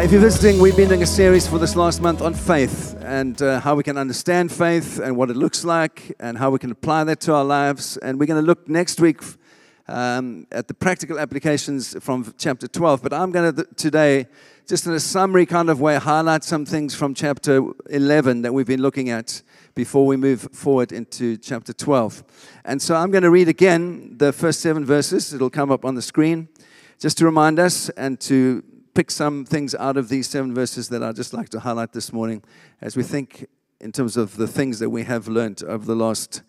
If you're visiting, we've been doing a series for this last month on faith and how we can understand faith and what it looks like and how we can apply that to our lives. And we're going to look next week at the practical applications from chapter 12. But I'm going to today, just in a summary kind of way, highlight some things from chapter 11 that we've been looking at before we move forward into chapter 12. And so I'm going to read again the first 7 verses. It'll come up on the screen just to remind us and to pick some things out of these 7 verses that I'd just like to highlight this morning as we think in terms of the things that we have learned over the last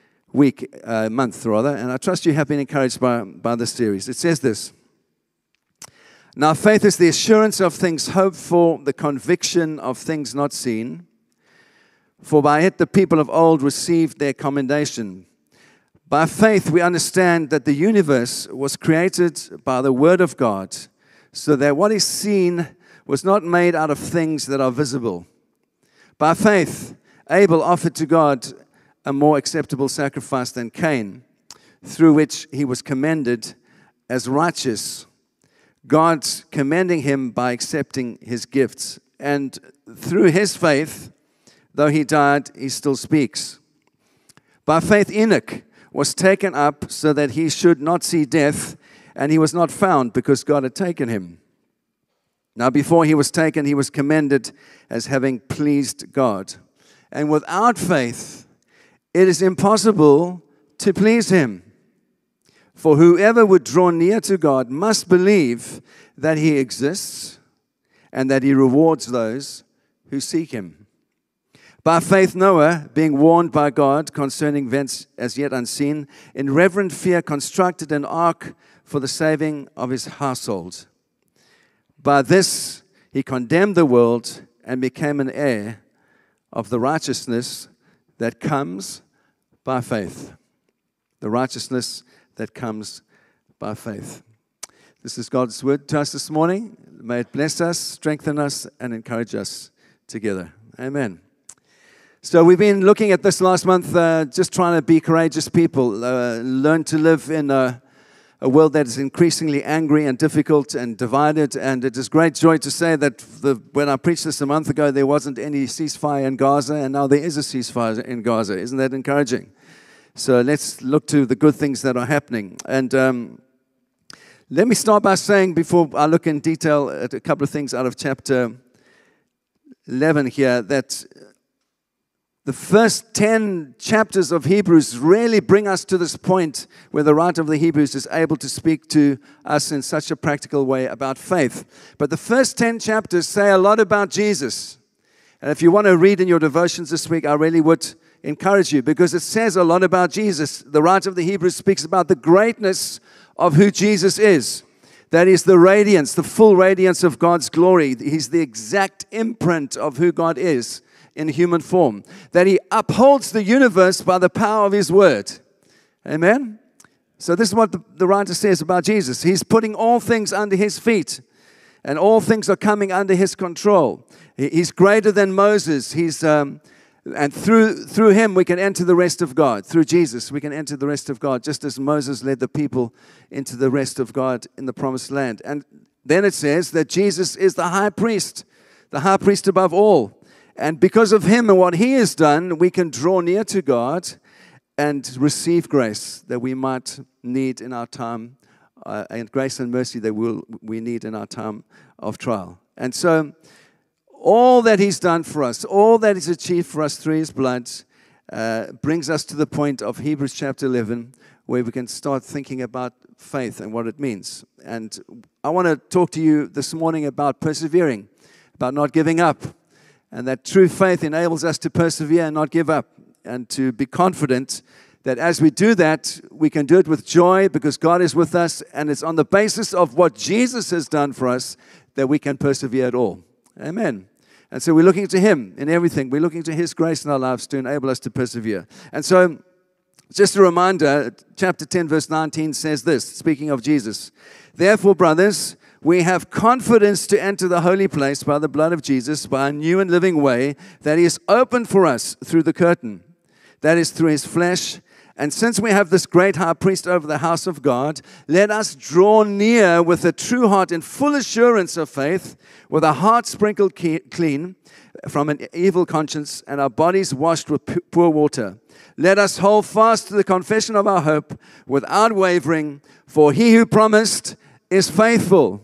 month rather. And I trust you have been encouraged by this series. It says this: "Now faith is the assurance of things hoped for, the conviction of things not seen. For by it the people of old received their commendation. By faith we understand that the universe was created by the word of God, so that what is seen was not made out of things that are visible. By faith, Abel offered to God a more acceptable sacrifice than Cain, through which he was commended as righteous, God commending him by accepting his gifts. And through his faith, though he died, he still speaks. By faith, Enoch was taken up so that he should not see death, and he was not found because God had taken him. Now before he was taken, he was commended as having pleased God. And without faith, it is impossible to please him. For whoever would draw near to God must believe that he exists and that he rewards those who seek him. By faith, Noah, being warned by God concerning events as yet unseen, in reverent fear constructed an ark for the saving of his household. By this he condemned the world and became an heir of the righteousness that comes by faith." The righteousness that comes by faith. This is God's word to us this morning. May it bless us, strengthen us, and encourage us together. Amen. So we've been looking at this last month, just trying to be courageous people, learn to live in a world that is increasingly angry and difficult and divided. And it is great joy to say that when I preached this a month ago, there wasn't any ceasefire in Gaza, and now there is a ceasefire in Gaza. Isn't that encouraging? So let's look to the good things that are happening. And let me start by saying, before I look in detail at a couple of things out of chapter 11 here, that the first 10 chapters of Hebrews really bring us to this point where the writer of the Hebrews is able to speak to us in such a practical way about faith. But the first 10 chapters say a lot about Jesus. And if you want to read in your devotions this week, I really would encourage you, because it says a lot about Jesus. The writer of the Hebrews speaks about the greatness of who Jesus is. That is the radiance, the full radiance of God's glory. He's the exact imprint of who God is in human form, that he upholds the universe by the power of his word. Amen? So this is what the writer says about Jesus. He's putting all things under his feet, and all things are coming under his control. He's greater than Moses. And through him we can enter the rest of God. Through Jesus we can enter the rest of God, just as Moses led the people into the rest of God in the promised land. And then it says that Jesus is the high priest above all. And because of him and what he has done, we can draw near to God and receive grace that we might need in our time, and grace and mercy that we need in our time of trial. And so all that he's done for us, all that he's achieved for us through his blood, brings us to the point of Hebrews chapter 11, where we can start thinking about faith and what it means. And I want to talk to you this morning about persevering, about not giving up. And that true faith enables us to persevere and not give up, and to be confident that as we do that, we can do it with joy because God is with us, and it's on the basis of what Jesus has done for us that we can persevere at all. Amen. And so we're looking to him in everything. We're looking to his grace in our lives to enable us to persevere. And so, just a reminder, chapter 10, verse 19 says this, speaking of Jesus: "Therefore, brothers, we have confidence to enter the holy place by the blood of Jesus, by a new and living way that he has opened for us through the curtain. That is through his flesh, And since we have this great high priest over the house of God, let us draw near with a true heart in full assurance of faith, with our hearts sprinkled clean from an evil conscience and our bodies washed with pure water. Let us hold fast to the confession of our hope without wavering, for he who promised is faithful.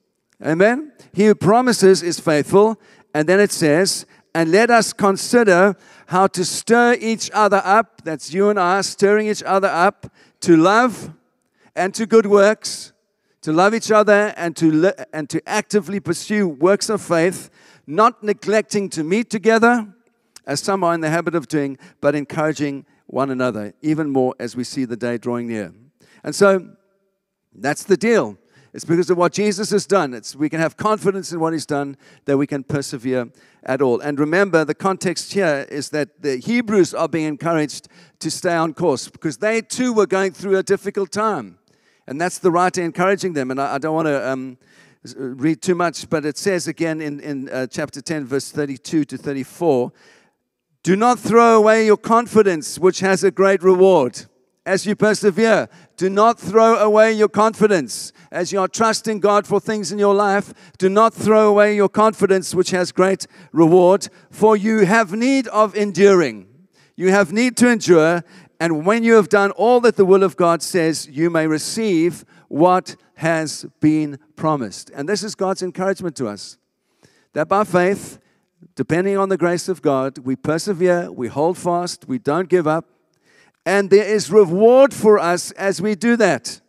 Amen? He who promises is faithful. And then it says, and let us consider how to stir each other up, that's you and I, stirring each other up to love and to good works, to love each other and to actively pursue works of faith, not neglecting to meet together, as some are in the habit of doing, but encouraging one another, even more as we see the day drawing near. And so, that's the deal. It's because of what Jesus has done. We can have confidence in what He's done that we can persevere at all. And remember, the context here is that the Hebrews are being encouraged to stay on course because they too were going through a difficult time. And that's the writer encouraging them. And I don't want to read too much, but it says again in chapter 10, verse 32 to 34, do not throw away your confidence, which has a great reward. As you persevere, do not throw away your confidence. As you are trusting God for things in your life, do not throw away your confidence, which has great reward, for you have need of enduring. You have need to endure, and when you have done all that the will of God says, you may receive what has been promised. And this is God's encouragement to us, that by faith, depending on the grace of God, we persevere, we hold fast, we don't give up, and there is reward for us as we do that.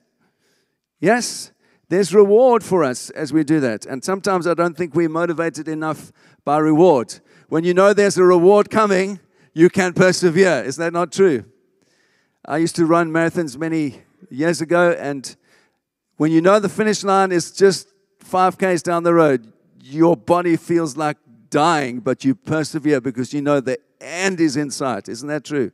Yes, there's reward for us as we do that. And sometimes I don't think we're motivated enough by reward. When you know there's a reward coming, you can persevere. Is that not true? I used to run marathons many years ago, and when you know the finish line is just 5 k's down the road, your body feels like dying, but you persevere because you know the end is in sight. Isn't that true?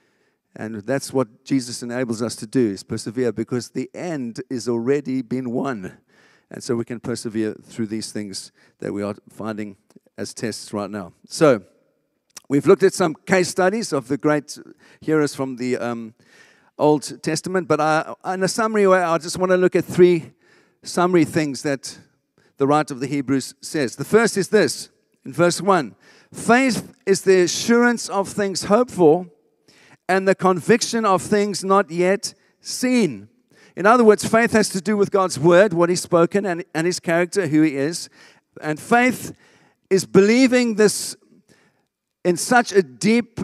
And that's what Jesus enables us to do, is persevere, because the end is already been won. And so we can persevere through these things that we are finding as tests right now. So we've looked at some case studies of the great heroes from the Old Testament, but in a summary way, I just want to look at 3 summary things that the writer of the Hebrews says. The first is this, in verse 1. Faith is the assurance of things hoped for, and the conviction of things not yet seen. In other words, faith has to do with God's word, what He's spoken, and His character, who He is. And faith is believing this in such a deep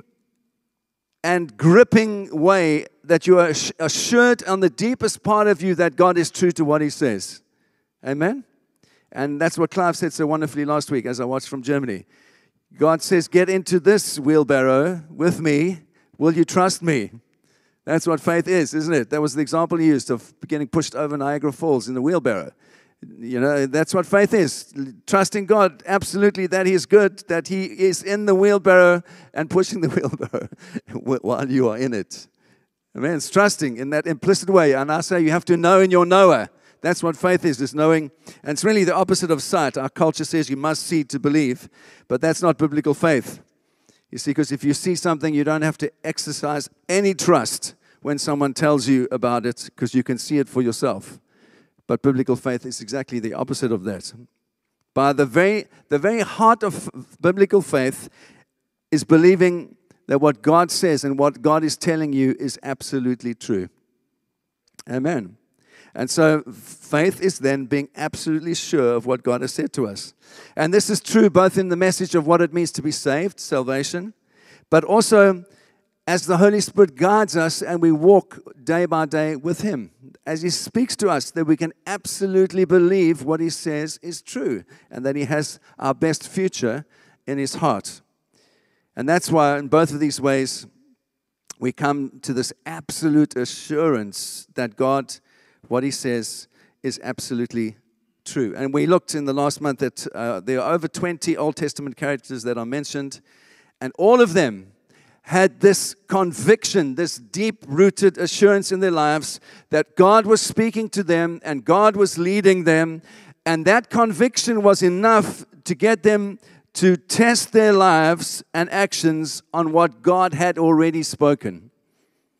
and gripping way that you are assured on the deepest part of you that God is true to what He says. Amen? And that's what Clive said so wonderfully last week as I watched from Germany. God says, get into this wheelbarrow with me. Will you trust me? That's what faith is, isn't it? That was the example he used of getting pushed over Niagara Falls in the wheelbarrow. You know, that's what faith is. Trusting God, absolutely, that He is good, that He is in the wheelbarrow and pushing the wheelbarrow while you are in it. I mean, it's trusting in that implicit way. And I say you have to know in your knower. That's what faith is knowing. And it's really the opposite of sight. Our culture says you must see to believe, but that's not biblical faith. You see, because if you see something, you don't have to exercise any trust when someone tells you about it, because you can see it for yourself. But biblical faith is exactly the opposite of that. By the very heart of biblical faith is believing that what God says and what God is telling you is absolutely true. Amen. And so faith is then being absolutely sure of what God has said to us. And this is true both in the message of what it means to be saved, salvation, but also as the Holy Spirit guides us and we walk day by day with Him. As He speaks to us, that we can absolutely believe what He says is true and that He has our best future in His heart. And that's why in both of these ways, we come to this absolute assurance that God, what He says, is absolutely true. And we looked in the last month that there are over 20 Old Testament characters that are mentioned, and all of them had this conviction, this deep-rooted assurance in their lives that God was speaking to them and God was leading them, and that conviction was enough to get them to test their lives and actions on what God had already spoken.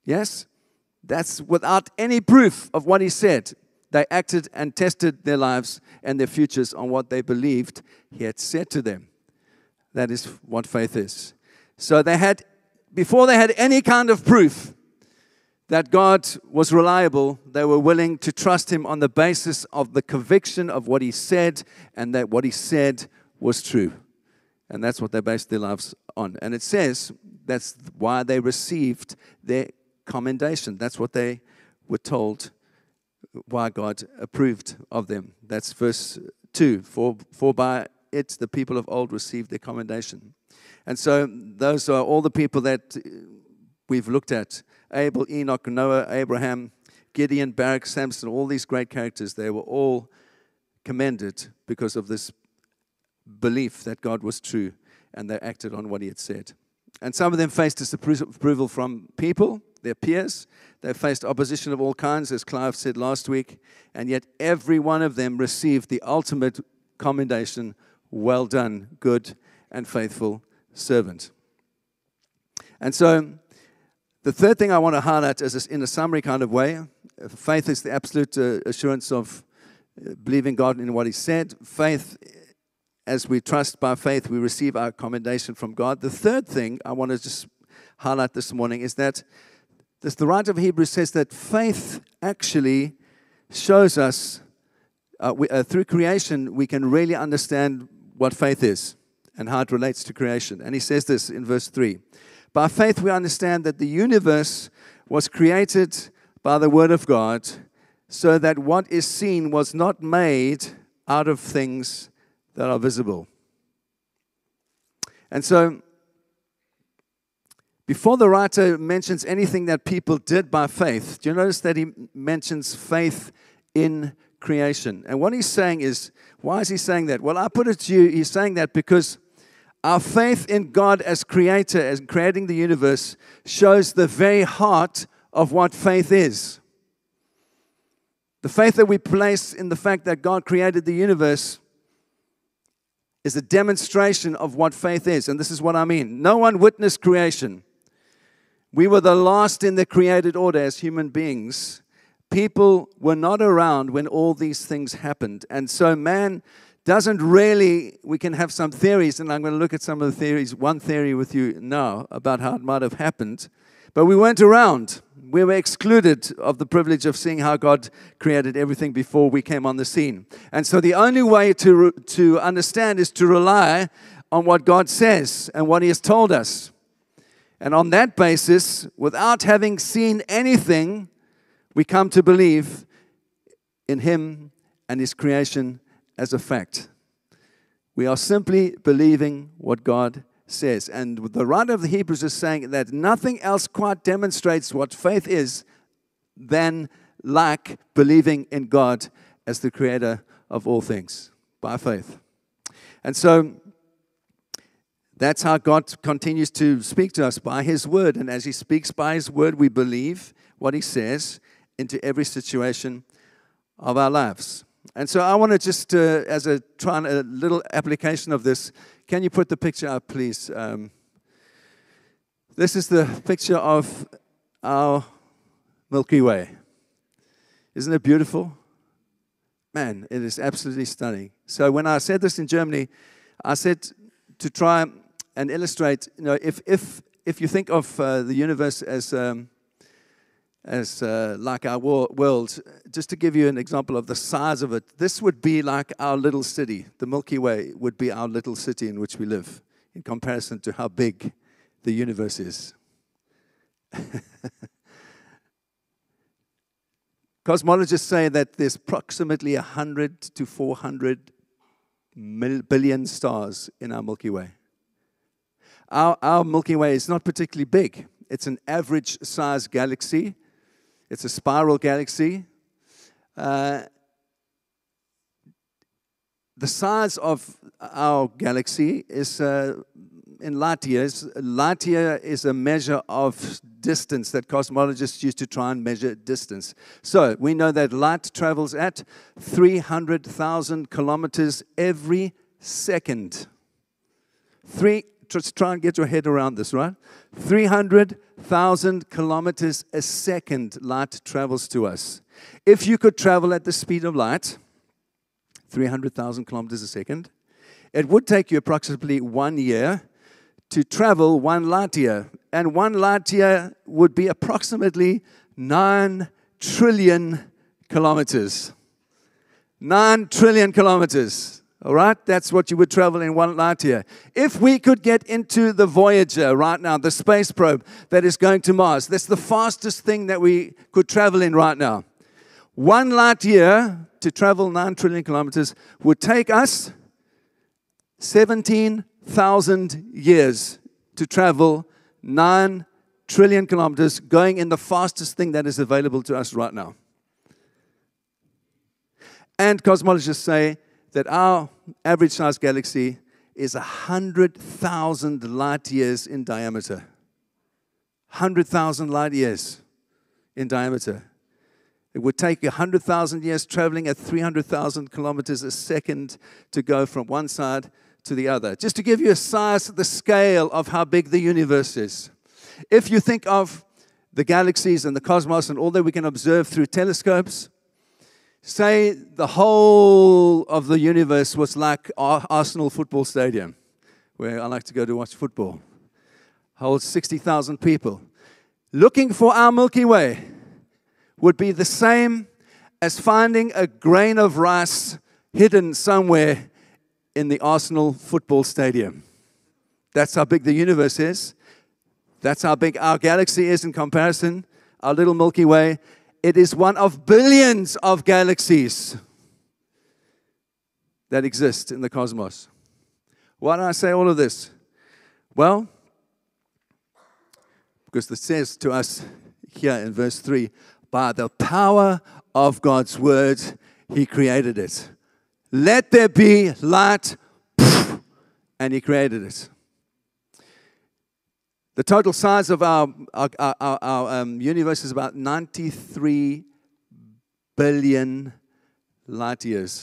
Yes? That's without any proof of what he said. They acted and tested their lives and their futures on what they believed he had said to them. That is what faith is. So before they had any kind of proof that God was reliable, they were willing to trust him on the basis of the conviction of what he said and that what he said was true. And that's what they based their lives on. And it says that's why they received their commendation. That's what they were told, why God approved of them. That's verse 2. For by it the people of old received their commendation. And so those are all the people that we've looked at. Abel, Enoch, Noah, Abraham, Gideon, Barak, Samson, all these great characters, they were all commended because of this belief that God was true, and they acted on what he had said. And some of them faced disapproval from people, their peers. They faced opposition of all kinds, as Clive said last week, and yet every one of them received the ultimate commendation, well done, good and faithful servant. And so the third thing I want to highlight is in a summary kind of way. Faith is the absolute assurance of believing God in what he said. Faith, as we trust by faith, we receive our commendation from God. The third thing I want to just highlight this morning is that the writer of Hebrews says that faith actually shows us, through creation, we can really understand what faith is and how it relates to creation. And he says this in verse 3. By faith we understand that the universe was created by the word of God, so that what is seen was not made out of things that are visible. And so, before the writer mentions anything that people did by faith, do you notice that he mentions faith in creation? And what he's saying is, why is he saying that? Well, I put it to you, he's saying that because our faith in God as creator, as creating the universe, shows the very heart of what faith is. The faith that we place in the fact that God created the universe is a demonstration of what faith is. And this is what I mean. No one witnessed creation. We were the last in the created order as human beings. People were not around when all these things happened. And so man doesn't really, we can have some theories, and I'm going to look at some of the theories, one theory with you now about how it might have happened. But we weren't around. We were excluded of the privilege of seeing how God created everything before we came on the scene. And so the only way to understand is to rely on what God says and what he has told us. And on that basis, without having seen anything, we come to believe in him and his creation as a fact. We are simply believing what God says. And the writer of the Hebrews is saying that nothing else quite demonstrates what faith is than like believing in God as the creator of all things by faith. And so that's how God continues to speak to us, by his word. And as he speaks by his word, we believe what he says into every situation of our lives. And so I want to just, as a little application of this, can you put the picture up, please? This is the picture of our Milky Way. Isn't it beautiful? Man, it is absolutely stunning. So when I said this in Germany, I said to try and illustrate, if you think of the universe as like our world, just to give you an example of the size of it, this would be like our little city. The Milky Way would be our little city in which we live, in comparison to how big the universe is. Cosmologists say that there's approximately 100 to 400 billion stars in our Milky Way. Our Milky Way is not particularly big. It's an average size galaxy. It's a spiral galaxy. The size of our galaxy is in light years. Light year is a measure of distance that cosmologists use to try and measure distance. So we know that light travels at 300,000 kilometers every second. just try and get your head around this, right? 300,000 kilometers a second light travels to us. If you could travel at the speed of light, 300,000 kilometers a second, it would take you approximately 1 year to travel 1 light year. And 1 light year would be approximately 9 trillion kilometers. 9 trillion kilometers. All right? That's what you would travel in 1 light year. If we could get into the Voyager right now, the space probe that is going to Mars, that's the fastest thing that we could travel in right now. 1 light year to travel 9 trillion kilometers would take us 17,000 years to travel 9 trillion kilometers, going in the fastest thing that is available to us right now. And cosmologists say that our average size galaxy is 100,000 light years in diameter. 100,000 light years in diameter. It would take 100,000 years traveling at 300,000 kilometers a second to go from one side to the other. Just to give you a size, the scale of how big the universe is. If you think of the galaxies and the cosmos and all that we can observe through telescopes, say the whole of the universe was like Arsenal football stadium, where I like to go to watch football. Holds 60,000 people. Looking for our Milky Way would be the same as finding a grain of rice hidden somewhere in the Arsenal football stadium. That's how big the universe is. That's how big our galaxy is in comparison. Our little Milky Way. It is one of billions of galaxies that exist in the cosmos. Why do I say all of this? Well, because it says to us here in verse 3, by the power of God's word, He created it. Let there be light, and He created it. The total size of our universe is about 93 billion light years.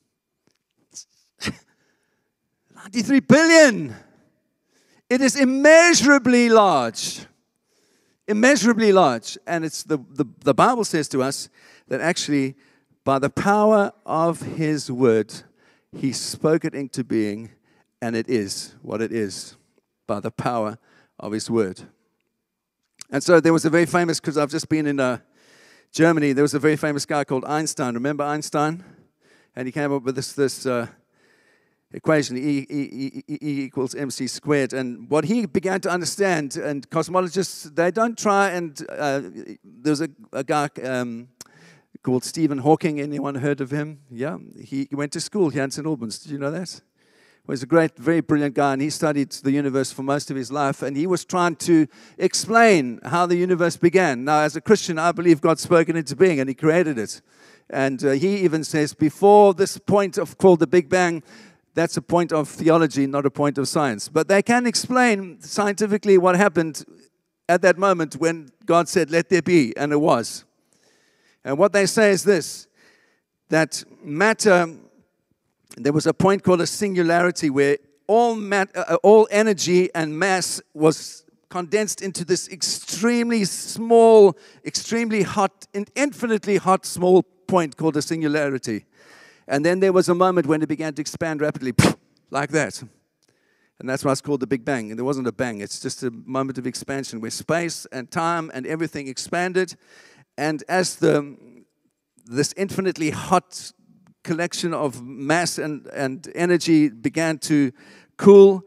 93 billion! It is immeasurably large. Immeasurably large. And it's the Bible says to us that actually, by the power of His word, He spoke it into being, and it is what it is, by the power of His word. And so there was a very famous, because I've just been in Germany, there was a very famous guy called Einstein. Remember Einstein? And he came up with this equation, E equals mc squared. And what he began to understand, and cosmologists, they don't try and, there's a guy called Stephen Hawking. Anyone heard of him? Yeah, he went to school here in St. Albans. Did you know that? He was a great, very brilliant guy, and he studied the universe for most of his life, and he was trying to explain how the universe began. Now, as a Christian, I believe God spoke it into being, and He created it. And he even says, before this point called the Big Bang, that's a point of theology, not a point of science. But they can explain scientifically what happened at that moment when God said, let there be, and it was. And what they say is this, that matter, there was a point called a singularity where all energy and mass was condensed into this extremely small, extremely hot, infinitely hot small point called a singularity. And then there was a moment when it began to expand rapidly, like that. And that's why it's called the Big Bang. And there wasn't a bang. It's just a moment of expansion where space and time and everything expanded. And as this infinitely hot collection of mass and energy began to cool,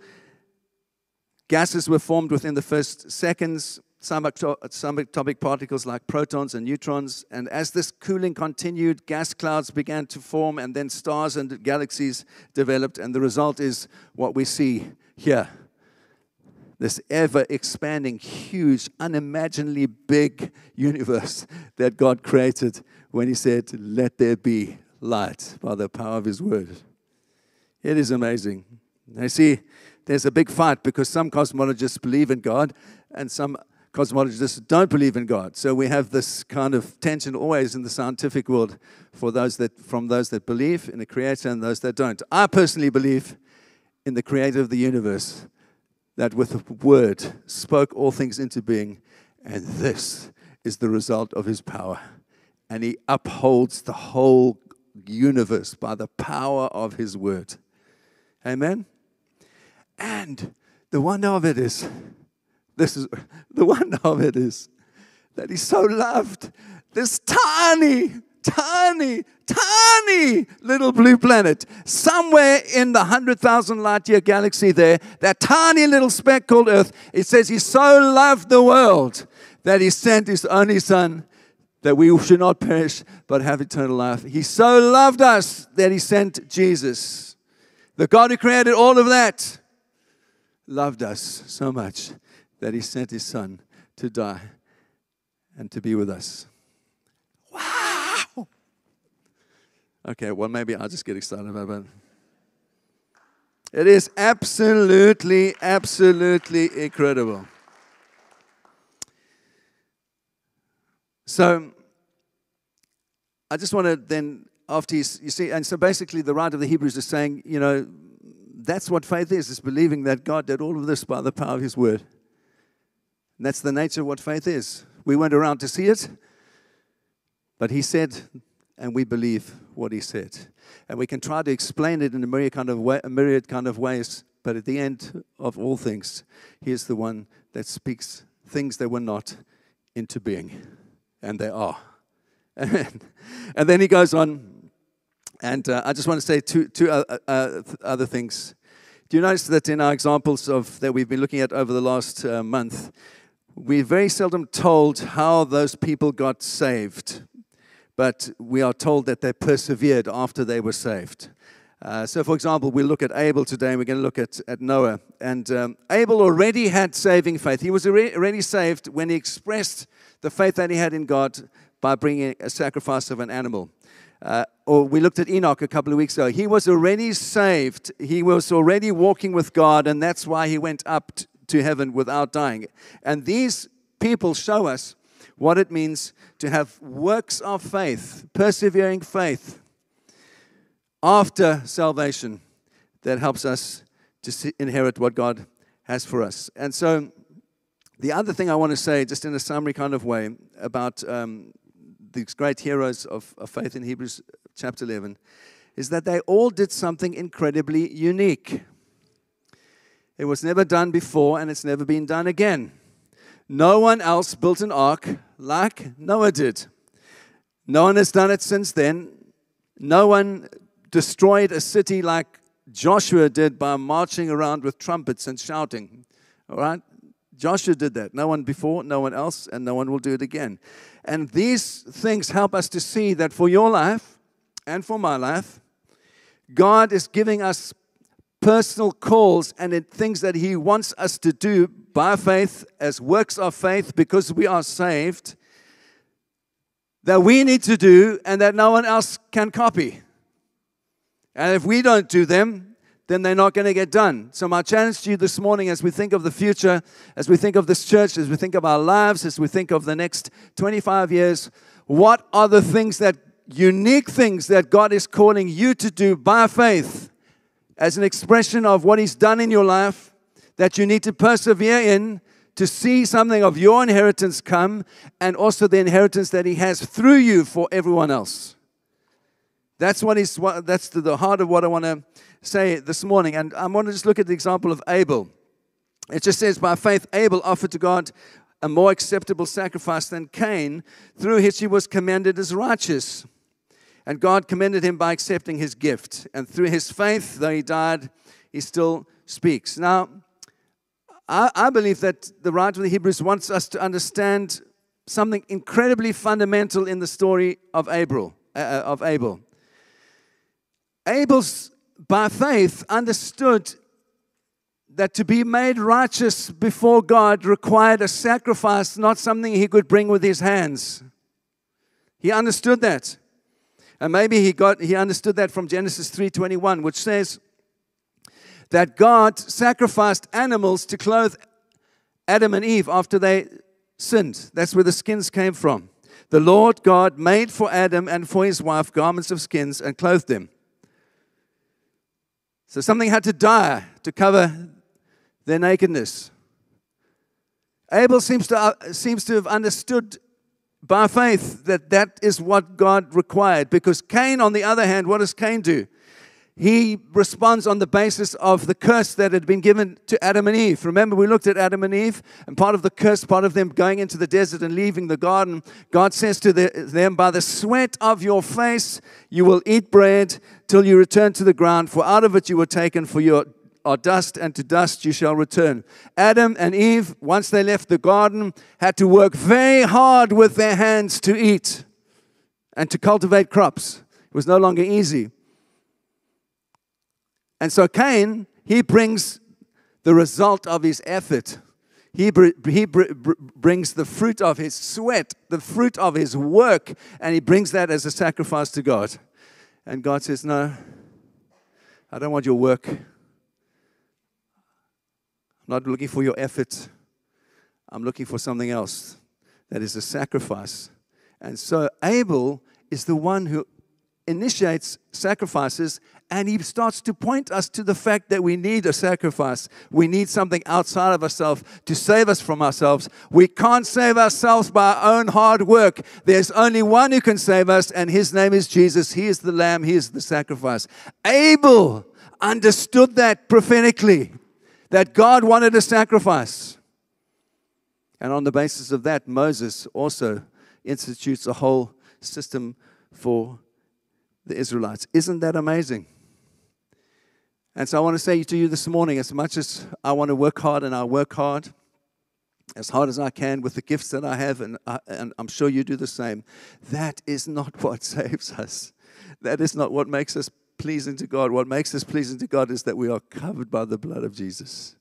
gases were formed within the first seconds, subatomic particles like protons and neutrons. And as this cooling continued, gas clouds began to form, and then stars and galaxies developed. And the result is what we see here. This ever-expanding, huge, unimaginably big universe that God created when He said, let there be light by the power of His word. It is amazing. Now, see, there's a big fight because some cosmologists believe in God and some cosmologists don't believe in God. So we have this kind of tension always in the scientific world from those that believe in a creator and those that don't. I personally believe in the creator of the universe, that with a word spoke all things into being, and this is the result of his power. And he upholds the whole universe by the power of his word. Amen? And the wonder of it is that he's so loved this tiny little blue planet, somewhere in the 100,000 light year galaxy there, that tiny little speck called Earth. It says he so loved the world that he sent his only Son, that we should not perish but have eternal life. He so loved us that he sent Jesus. The God who created all of that loved us so much that he sent his Son to die and to be with us. Wow! Okay, well, maybe I'll just get excited about it. It is absolutely incredible. So, I just want to then, after you see, and so basically the writer of the Hebrews is saying, that's what faith is believing that God did all of this by the power of his word. And that's the nature of what faith is. We weren't around to see it, but he said, and we believe what he said. And we can try to explain it in a myriad kind of ways, but at the end of all things, he is the one that speaks things that were not into being. And they are. And then he goes on, and I just want to say two other things. Do you notice that in our examples that we've been looking at over the last month, we're very seldom told how those people got saved, but we are told that they persevered after they were saved. So, for example, we'll look at Abel today, and we're going to look at Noah. And Abel already had saving faith. He was already saved when he expressed the faith that he had in God by bringing a sacrifice of an animal. Or we looked at Enoch a couple of weeks ago. He was already saved. He was already walking with God, and that's why he went up to heaven without dying. And these people show us what it means to have works of faith, persevering faith after salvation that helps us to inherit what God has for us. And so the other thing I want to say, just in a summary kind of way, about these great heroes of faith in Hebrews chapter 11, is that they all did something incredibly unique. It was never done before, and it's never been done again. No one else built an ark like Noah did. No one has done it since then. No one destroyed a city like Joshua did by marching around with trumpets and shouting. All right? Joshua did that. No one before, no one else, and no one will do it again. And these things help us to see that for your life and for my life, God is giving us personal calls and things that he wants us to do by faith as works of faith because we are saved, that we need to do and that no one else can copy. And if we don't do them, then they're not going to get done. So my challenge to you this morning, as we think of the future, as we think of this church, as we think of our lives, as we think of the next 25 years, what are the unique things that God is calling you to do by faith as an expression of what he's done in your life that you need to persevere in to see something of your inheritance come, and also the inheritance that he has through you for everyone else. That's the heart of what I want to say this morning. And I want to just look at the example of Abel. It just says, by faith, Abel offered to God a more acceptable sacrifice than Cain, through which he was commended as righteous. And God commended him by accepting his gift. And through his faith, though he died, he still speaks. Now, I believe that the writer of the Hebrews wants us to understand something incredibly fundamental in the story of Abel. Abel's, by faith, understood that to be made righteous before God required a sacrifice, not something he could bring with his hands. He understood that. And maybe he understood that from Genesis 3:21, which says that God sacrificed animals to clothe Adam and Eve after they sinned. That's where the skins came from. The Lord God made for Adam and for his wife garments of skins and clothed them. So something had to die to cover their nakedness. Abel seems to have understood by faith that is what God required. Because Cain, on the other hand, what does Cain do? He responds on the basis of the curse that had been given to Adam and Eve. Remember, we looked at Adam and Eve, and part of the curse, part of them going into the desert and leaving the garden, God says to them, by the sweat of your face you will eat bread till you return to the ground, for out of it you were taken, for you are dust, and to dust you shall return. Adam and Eve, once they left the garden, had to work very hard with their hands to eat and to cultivate crops. It was no longer easy. And so Cain, he brings the result of his effort. He brings the fruit of his sweat, the fruit of his work, and he brings that as a sacrifice to God. And God says, no, I don't want your work. I'm not looking for your effort. I'm looking for something else that is a sacrifice. And so Abel is the one who initiates sacrifices, and he starts to point us to the fact that we need a sacrifice. We need something outside of ourselves to save us from ourselves. We can't save ourselves by our own hard work. There's only one who can save us, and his name is Jesus. He is the Lamb. He is the sacrifice. Abel understood that prophetically, that God wanted a sacrifice. And on the basis of that, Moses also institutes a whole system for the Israelites. Isn't that amazing? And so I want to say to you this morning, as much as I want to work hard, and I work hard as I can with the gifts that I have, and I'm sure you do the same, that is not what saves us. That is not what makes us pleasing to God. What makes us pleasing to God is that we are covered by the blood of Jesus.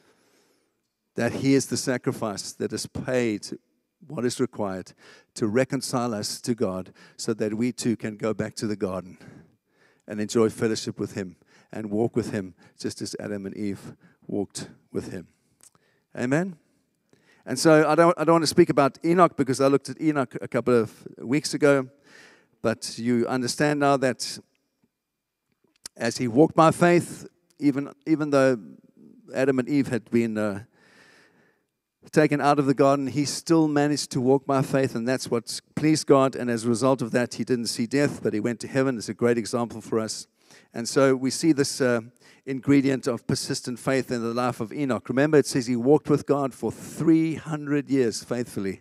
That He is the sacrifice that is paid what is required to reconcile us to God, so that we too can go back to the garden and enjoy fellowship with Him and walk with Him just as Adam and Eve walked with Him. Amen? And so I don't want to speak about Enoch, because I looked at Enoch a couple of weeks ago, but you understand now that as he walked by faith, even though Adam and Eve had been taken out of the garden, he still managed to walk by faith, and that's what pleased God. And as a result of that, he didn't see death, but he went to heaven. It's a great example for us. And so we see this ingredient of persistent faith in the life of Enoch. Remember, it says he walked with God for 300 years faithfully.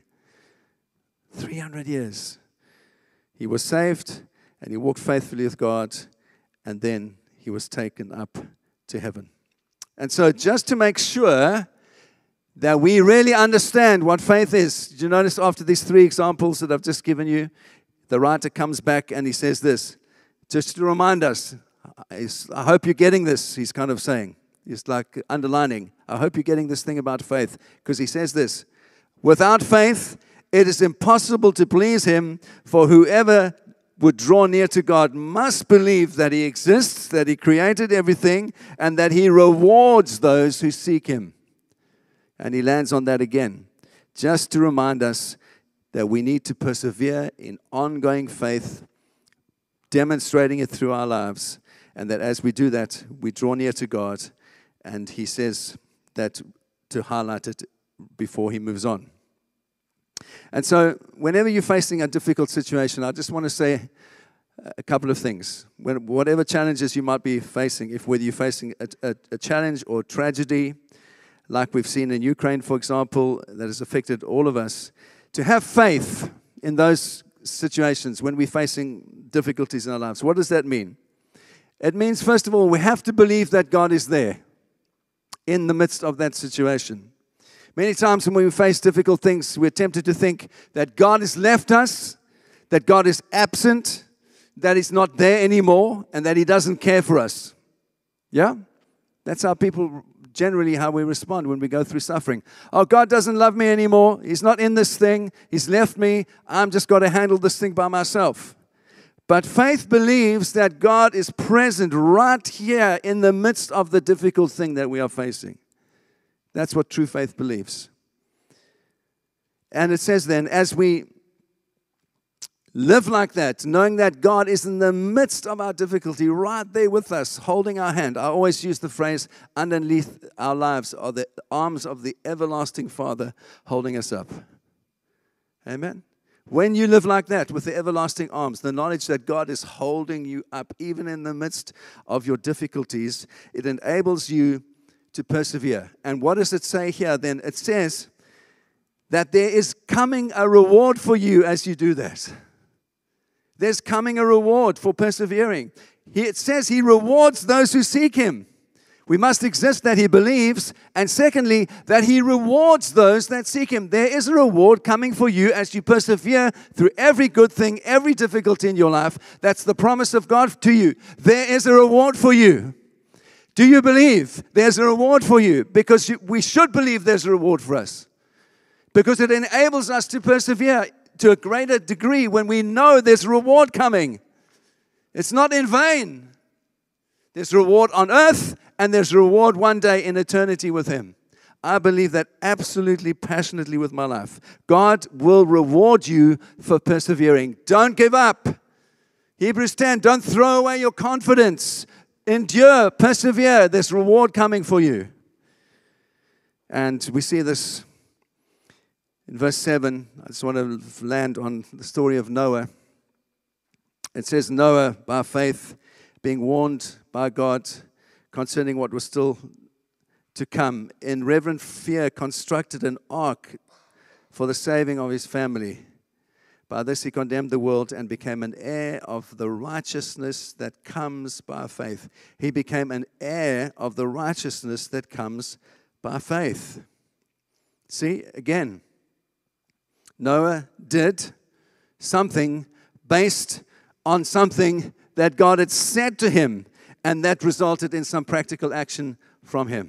300 years. He was saved, and he walked faithfully with God, and then he was taken up to heaven. And so just to make sure that we really understand what faith is. Did you notice after these three examples that I've just given you, the writer comes back and he says this, just to remind us, I hope you're getting this, he's kind of saying. He's like underlining, I hope you're getting this thing about faith. Because he says this, without faith, it is impossible to please Him, for whoever would draw near to God must believe that He exists, that He created everything, and that He rewards those who seek Him. And he lands on that again, just to remind us that we need to persevere in ongoing faith, demonstrating it through our lives, and that as we do that, we draw near to God, and he says that to highlight it before he moves on. And so whenever you're facing a difficult situation, I just want to say a couple of things. Whatever challenges you might be facing, whether you're facing a challenge or tragedy, like we've seen in Ukraine, for example, that has affected all of us, to have faith in those situations when we're facing difficulties in our lives. What does that mean? It means, first of all, we have to believe that God is there in the midst of that situation. Many times when we face difficult things, we're tempted to think that God has left us, that God is absent, that He's not there anymore, and that He doesn't care for us. Yeah? That's how generally how we respond when we go through suffering. Oh, God doesn't love me anymore. He's not in this thing. He's left me. I'm just got to handle this thing by myself. But faith believes that God is present right here in the midst of the difficult thing that we are facing. That's what true faith believes. And it says then, as we Live like that, knowing that God is in the midst of our difficulty, right there with us, holding our hand. I always use the phrase, underneath our lives are the arms of the everlasting Father holding us up. Amen? When you live like that, with the everlasting arms, the knowledge that God is holding you up, even in the midst of your difficulties, it enables you to persevere. And what does it say here then? It says that there is coming a reward for you as you do that. There's coming a reward for persevering. It says He rewards those who seek Him. We must exist that He believes, and secondly, that He rewards those that seek Him. There is a reward coming for you as you persevere through every good thing, every difficulty in your life. That's the promise of God to you. There is a reward for you. Do you believe there's a reward for you? Because we should believe there's a reward for us. Because it enables us to persevere to a greater degree when we know there's reward coming. It's not in vain. There's reward on earth, and there's reward one day in eternity with Him. I believe that absolutely passionately with my life. God will reward you for persevering. Don't give up. Hebrews 10, don't throw away your confidence. Endure, persevere. There's reward coming for you. And we see this in verse 7. I just want to land on the story of Noah. It says, Noah, by faith, being warned by God concerning what was still to come, in reverent fear constructed an ark for the saving of his family. By this he condemned the world and became an heir of the righteousness that comes by faith. He became an heir of the righteousness that comes by faith. See, again, Noah did something based on something that God had said to him, and that resulted in some practical action from him.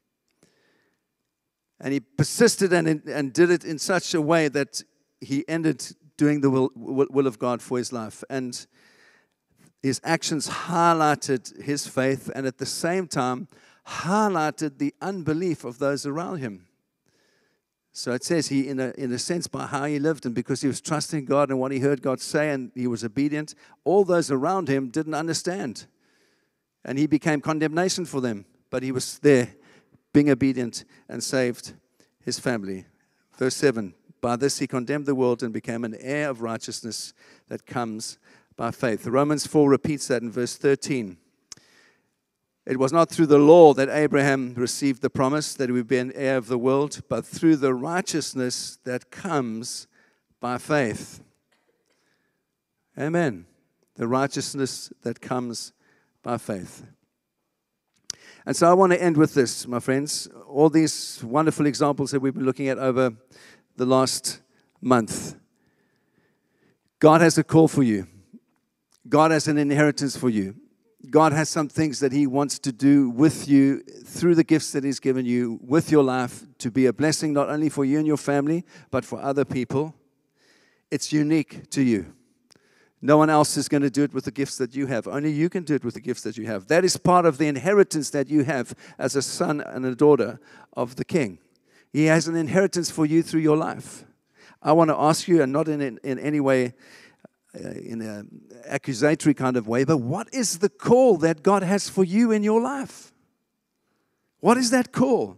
And he persisted and did it in such a way that he ended doing the will of God for his life. And his actions highlighted his faith, and at the same time highlighted the unbelief of those around him. So it says he, in a sense, by how he lived and because he was trusting God and what he heard God say and he was obedient, all those around him didn't understand. And he became condemnation for them. But he was there, being obedient, and saved his family. Verse 7, by this he condemned the world and became an heir of righteousness that comes by faith. Romans 4 repeats that in verse 13. It was not through the law that Abraham received the promise that he would be an heir of the world, but through the righteousness that comes by faith. Amen. The righteousness that comes by faith. And so I want to end with this, my friends. All these wonderful examples that we've been looking at over the last month. God has a call for you. God has an inheritance for you. God has some things that He wants to do with you through the gifts that He's given you, with your life, to be a blessing not only for you and your family, but for other people. It's unique to you. No one else is going to do it with the gifts that you have. Only you can do it with the gifts that you have. That is part of the inheritance that you have as a son and a daughter of the King. He has an inheritance for you through your life. I want to ask you, and not in any way, in an accusatory kind of way, but what is the call that God has for you in your life? What is that call?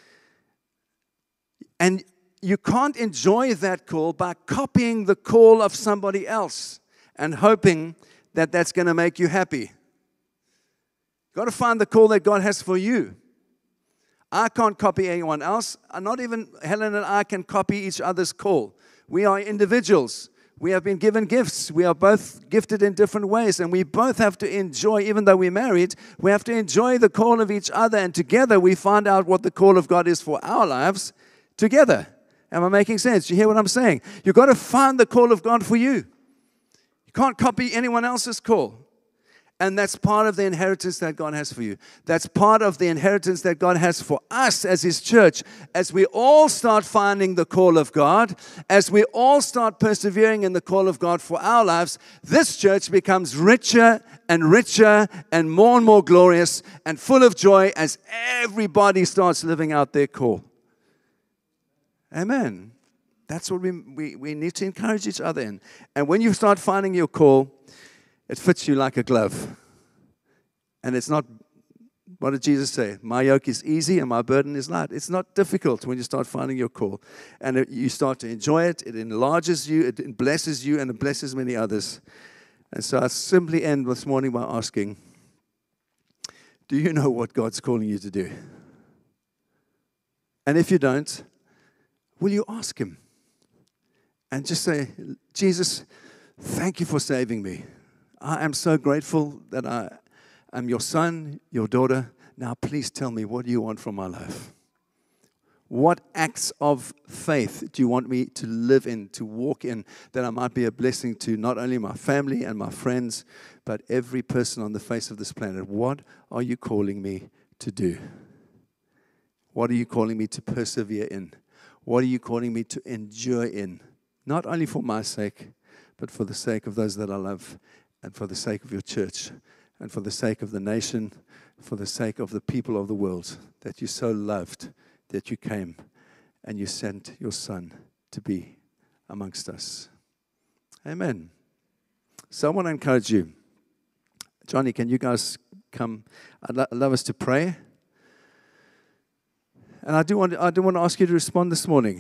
And you can't enjoy that call by copying the call of somebody else and hoping that that's going to make you happy. You've got to find the call that God has for you. I can't copy anyone else. Not even Helen and I can copy each other's call. We are individuals. We have been given gifts. We are both gifted in different ways, and we both have to enjoy, even though we're married, we have to enjoy the call of each other, and together we find out what the call of God is for our lives together. Am I making sense? You hear what I'm saying? You've got to find the call of God for you. You can't copy anyone else's call. And that's part of the inheritance that God has for you. That's part of the inheritance that God has for us as His church. As we all start finding the call of God, as we all start persevering in the call of God for our lives, this church becomes richer and richer and more glorious and full of joy as everybody starts living out their call. Amen. That's what we need to encourage each other in. And when you start finding your call, it fits you like a glove. And it's not, what did Jesus say? My yoke is easy and my burden is light. It's not difficult when you start finding your call. And you start to enjoy it. It enlarges you. It blesses you and it blesses many others. And so I simply end this morning by asking, do you know what God's calling you to do? And if you don't, will you ask Him? And just say, Jesus, thank you for saving me. I am so grateful that I am your son, your daughter. Now please tell me, what do you want from my life? What acts of faith do you want me to live in, to walk in, that I might be a blessing to not only my family and my friends, but every person on the face of this planet? What are you calling me to do? What are you calling me to persevere in? What are you calling me to endure in? Not only for my sake, but for the sake of those that I love, and for the sake of your church, and for the sake of the nation, for the sake of the people of the world that you so loved, that you came and you sent your Son to be amongst us. Amen. So I want to encourage you. Johnny, can you guys come? I'd love us to pray. And I do want to ask you to respond this morning.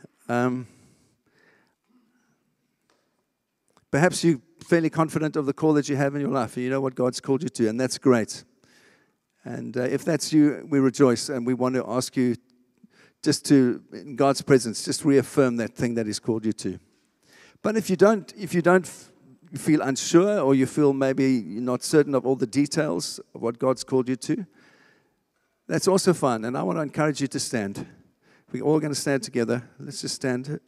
Perhaps you're fairly confident of the call that you have in your life, and you know what God's called you to, and that's great. And if that's you, we rejoice, and we want to ask you just to, in God's presence, just reaffirm that thing that He's called you to. But if you don't feel unsure, or you feel maybe you're not certain of all the details of what God's called you to, that's also fine. And I want to encourage you to stand. We're all going to stand together. Let's just stand.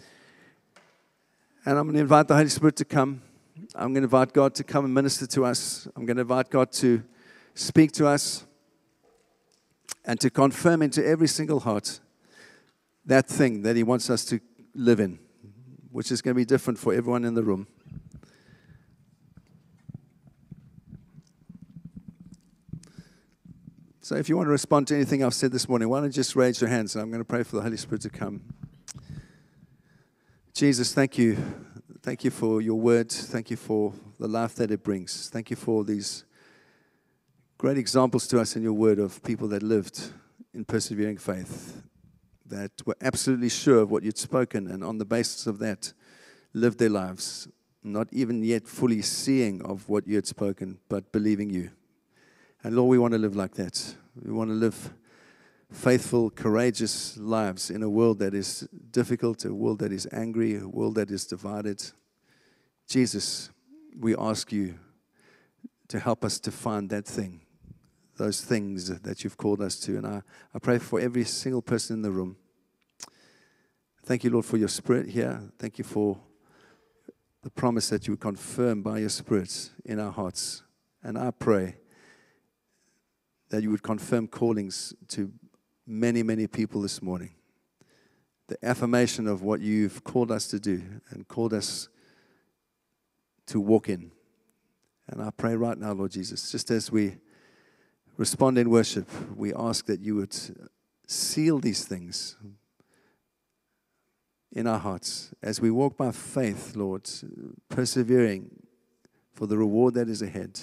And I'm going to invite the Holy Spirit to come. I'm going to invite God to come and minister to us. I'm going to invite God to speak to us and to confirm into every single heart that thing that He wants us to live in, which is going to be different for everyone in the room. So if you want to respond to anything I've said this morning, why don't you just raise your hands, and I'm going to pray for the Holy Spirit to come. Jesus, thank you. Thank you for your word. Thank you for the life that it brings. Thank you for these great examples to us in your word of people that lived in persevering faith, that were absolutely sure of what you'd spoken, and on the basis of that, lived their lives, not even yet fully seeing of what you had spoken, but believing you. And Lord, we want to live like that. We want to live faithful, courageous lives in a world that is difficult, a world that is angry, a world that is divided. Jesus, we ask you to help us to find that thing, those things that you've called us to. And I pray for every single person in the room. Thank you, Lord, for your Spirit here. Thank you for the promise that you would confirm by your Spirit in our hearts. And I pray that you would confirm callings to many, many people this morning. The affirmation of what you've called us to do and called us to walk in. And I pray right now, Lord Jesus, just as we respond in worship, we ask that you would seal these things in our hearts as we walk by faith, Lord, persevering for the reward that is ahead.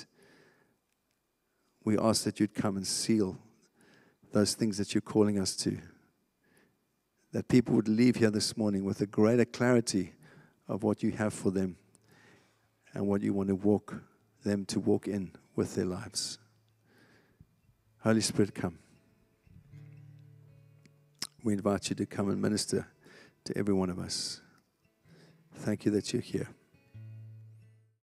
We ask that you'd come and seal those things that you're calling us to. That people would leave here this morning with a greater clarity of what you have for them and what you want to walk them to walk in with their lives. Holy Spirit, come. We invite you to come and minister to every one of us. Thank you that you're here.